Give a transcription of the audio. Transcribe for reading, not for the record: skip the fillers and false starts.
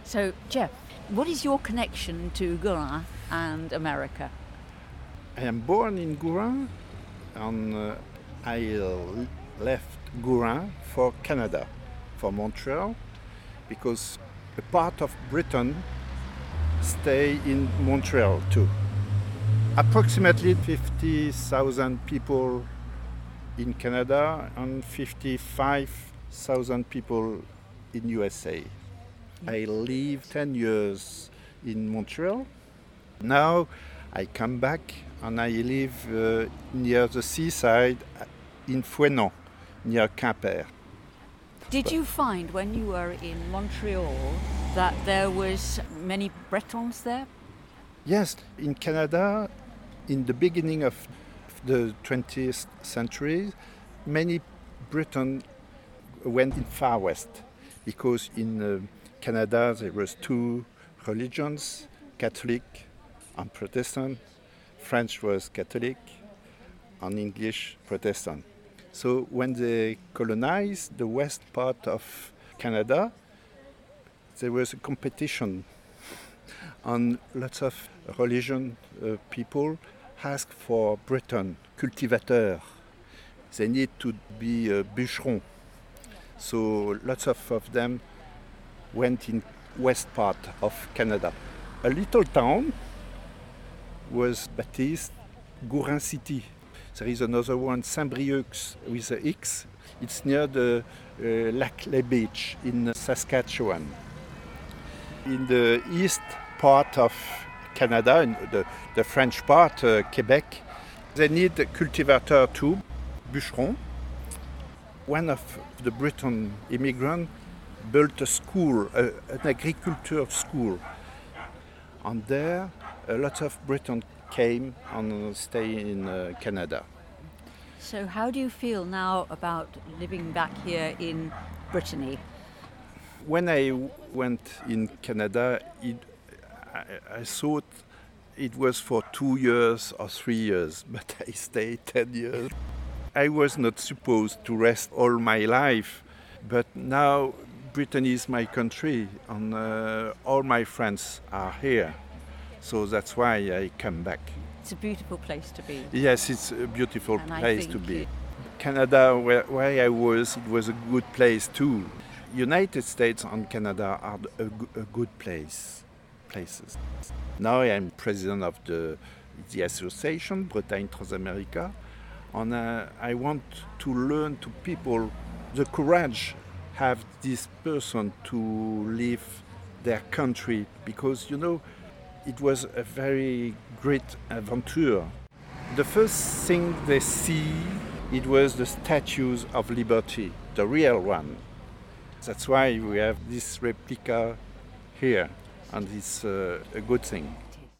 So, Jeff, what is your connection to Gourin and America? I am born in Gourin and left Gourin for Canada, for Montreal, because a part of Britain stay in Montreal too. Approximately 50,000 people in Canada and 55,000 people in USA. I lived 10 years in Montreal. Now I come back and I live near the seaside in Fouesnant, near Quimper. Did you find when you were in Montreal that there was many Bretons there? Yes, in Canada, in the beginning of the 20th century, many Britons went in far west because in Canada there was two religions, Catholic and Protestant. French was Catholic and English Protestant. So when they colonized the west part of Canada, there was a competition and lots of religion people asked for Breton, cultivateur. They need to be bûcheron. So lots of them went in west part of Canada. A little town was baptized Gourin City. There is another one, Saint-Brieuc with a X. It's near the Lac-Les Beach in Saskatchewan. In the east part of Canada, in the French part, Quebec, they need a cultivator too, bûcheron. One of the Breton immigrants built a school, an agriculture school. And there, a lot of Britons came and stayed in Canada. So how do you feel now about living back here in Brittany? When I went in Canada, I thought it was for 2 years or 3 years, but I stayed 10 years. I was not supposed to rest all my life, but now Brittany is my country and all my friends are here. So that's why I come back. It's a beautiful place to be. Yes, it's a beautiful And I place think to be. Canada, where I was, it was a good place too. United States and Canada are a good places. Now I am president of the association, Bretagne Transamerica, and I want to learn to people the courage have this person to leave their country because, it was a very great adventure. The first thing they see, it was the statues of liberty, the real one. That's why we have this replica here, and it's a good thing.